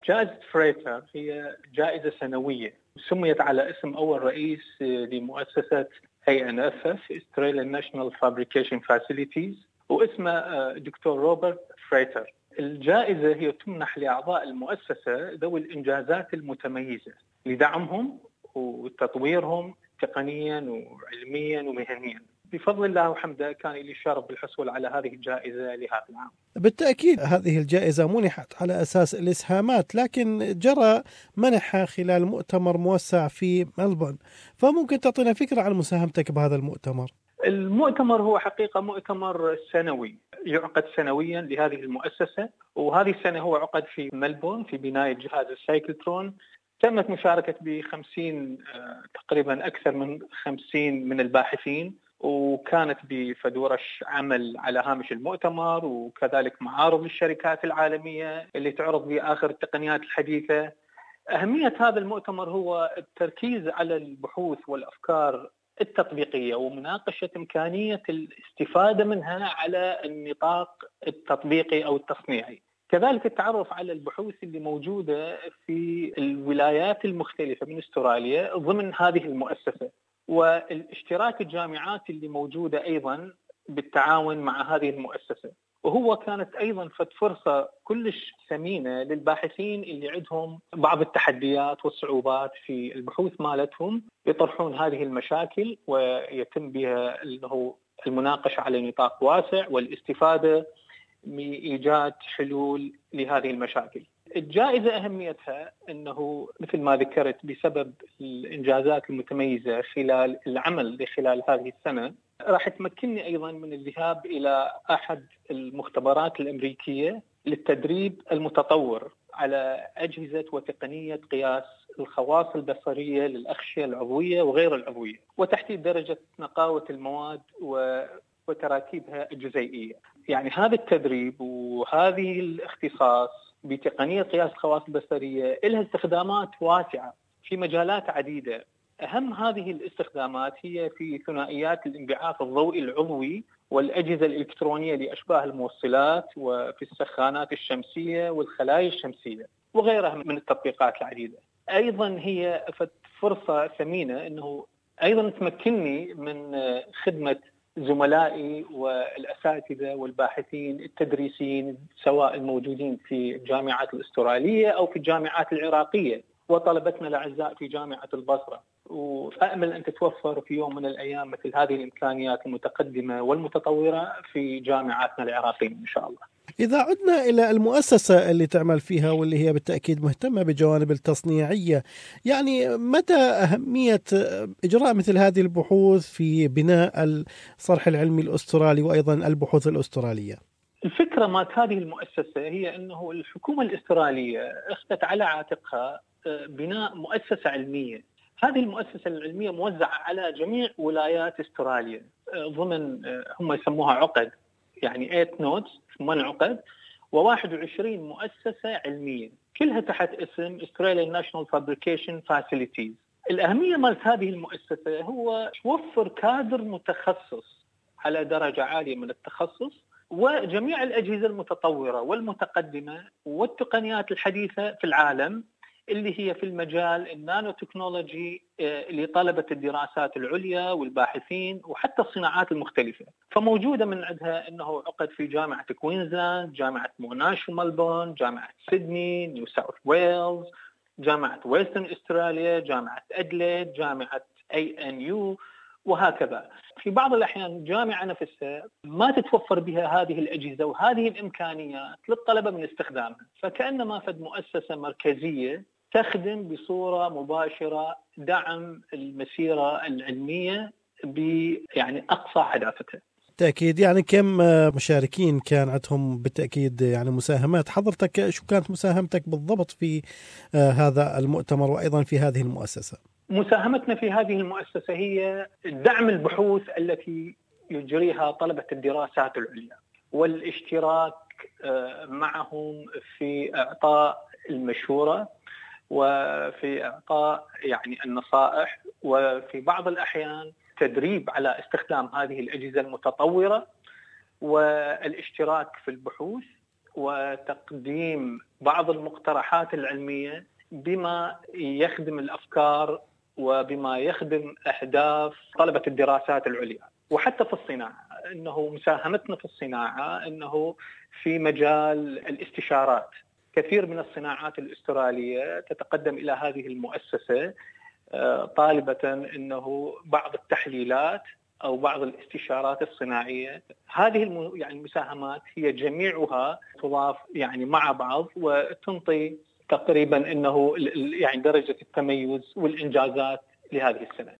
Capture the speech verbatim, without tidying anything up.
جائزة فريتر هي جائزة سنوية سميت على اسم أول رئيس لمؤسسة إيه إن إف إف Australian National Fabrication Facilities، واسمه دكتور روبرت فريتر. الجائزة هي تمنح لأعضاء المؤسسة ذوي الإنجازات المتميزة لدعمهم وتطويرهم تقنيا وعلميا ومهنيا. بفضل الله وحمده كان لي الشرف بالحصول على هذه الجائزة لهذا العام. بالتأكيد هذه الجائزة منحت على أساس الإسهامات، لكن جرى منحها خلال مؤتمر موسع في ملبورن، فممكن تعطينا فكرة عن مساهمتك بهذا المؤتمر؟ المؤتمر هو حقيقة مؤتمر سنوي يعقد سنويا لهذه المؤسسة، وهذه السنة هو عقد في ملبورن في بناية جهاز السايكلترون. تمت مشاركة بخمسين تقريبا أكثر من خمسين من الباحثين، وكانت بفدورش عمل على هامش المؤتمر، وكذلك معارض للشركات العالمية اللي تعرض بآخر التقنيات الحديثة. أهمية هذا المؤتمر هو التركيز على البحوث والأفكار التطبيقية ومناقشة إمكانية الاستفادة منها على النطاق التطبيقي أو التصنيعي، كذلك التعرف على البحوث اللي موجودة في الولايات المختلفة من أستراليا ضمن هذه المؤسسة، والاشتراك الجامعات اللي موجودة أيضا بالتعاون مع هذه المؤسسة. وهو كانت أيضا فرصة كلش ثمينة للباحثين اللي عندهم بعض التحديات والصعوبات في البحوث مالتهم، يطرحون هذه المشاكل ويتم بها المناقشة على نطاق واسع والاستفادة من إيجاد حلول لهذه المشاكل. الجائزة أهميتها أنه مثل ما ذكرت بسبب الإنجازات المتميزة خلال العمل خلال هذه السنة، راح تمكنني أيضا من الذهاب إلى أحد المختبرات الأمريكية للتدريب المتطور على أجهزة وتقنية قياس الخواص البصرية للأغشية العضوية وغير العضوية، وتحديد درجة نقاوة المواد وتراكيبها الجزيئية. يعني هذا التدريب وهذه الاختصاص بتقنية قياس الخواص البصرية لها استخدامات واسعة في مجالات عديدة. أهم هذه الاستخدامات هي في ثنائيات الانبعاث الضوئي العضوي والأجهزة الإلكترونية لأشباه الموصلات، وفي السخانات الشمسية والخلايا الشمسية وغيرها من التطبيقات العديدة. أيضا هي فرصة ثمينة أنه أيضا تمكنني من خدمة زملائي والأساتذة والباحثين التدريسيين سواء الموجودين في الجامعات الأسترالية أو في الجامعات العراقية وطلبتنا الأعزاء في جامعة البصرة، وأأمل أن تتوفر في يوم من الأيام مثل هذه الإمكانيات المتقدمة والمتطورة في جامعاتنا العراقية إن شاء الله. إذا عدنا إلى المؤسسة اللي تعمل فيها واللي هي بالتأكيد مهتمة بجوانب التصنيعية، يعني متى أهمية إجراء مثل هذه البحوث في بناء الصرح العلمي الأسترالي وأيضا البحوث الأسترالية؟ الفكرة مات هذه المؤسسة هي أنه الحكومة الأسترالية أخذت على عاتقها بناء مؤسسة علمية. هذه المؤسسة العلمية موزعة على جميع ولايات استراليا ضمن هم يسموها عقد، يعني ثمانية نودز ثمان عقد وواحد وعشرين مؤسسة علمية كلها تحت اسم Australian National Fabrication Facilities. الأهمية مالت هذه المؤسسة هو توفر كادر متخصص على درجة عالية من التخصص وجميع الأجهزة المتطورة والمتقدمة والتقنيات الحديثة في العالم اللي هي في المجال النانو تكنولوجي لطلبة الدراسات العليا والباحثين وحتى الصناعات المختلفة. فموجودة من عندها أنه عقد في جامعة كوينزلاند، جامعة موناش وملبورن، جامعة سيدني، نيو ساوث ويلز، جامعة ويسترن استراليا، جامعة أدليد، جامعة إيه إن يو وهكذا. في بعض الأحيان الجامعة نفسها ما تتوفر بها هذه الأجهزة وهذه الإمكانيات للطلبة من استخدامها، فكأنما فد مؤسسة مركزية تخدم بصورة مباشرة دعم المسيرة العلمية ب يعني أقصى حداثتها. بالتأكيد. يعني كم مشاركين كان عندهم بالتأكيد يعني مساهمات؟ حضرتك شو كانت مساهمتك بالضبط في هذا المؤتمر وأيضا في هذه المؤسسة؟ مساهمتنا في هذه المؤسسة هي دعم البحوث التي يجريها طلبة الدراسات العليا والاشتراك معهم في إعطاء المشورة وفي إعطاء يعني النصائح، وفي بعض الأحيان تدريب على استخدام هذه الأجهزة المتطورة والاشتراك في البحوث وتقديم بعض المقترحات العلمية بما يخدم الأفكار وبما يخدم أهداف طلبة الدراسات العليا، وحتى في الصناعة. إنه مساهمتنا في الصناعة إنه في مجال الاستشارات، كثير من الصناعات الأسترالية تتقدم إلى هذه المؤسسة طالبة إنه بعض التحليلات أو بعض الاستشارات الصناعية. هذه يعني المساهمات هي جميعها تضاف يعني مع بعض وتنطي تقريبا إنه يعني درجة التميز والإنجازات لهذه السنة.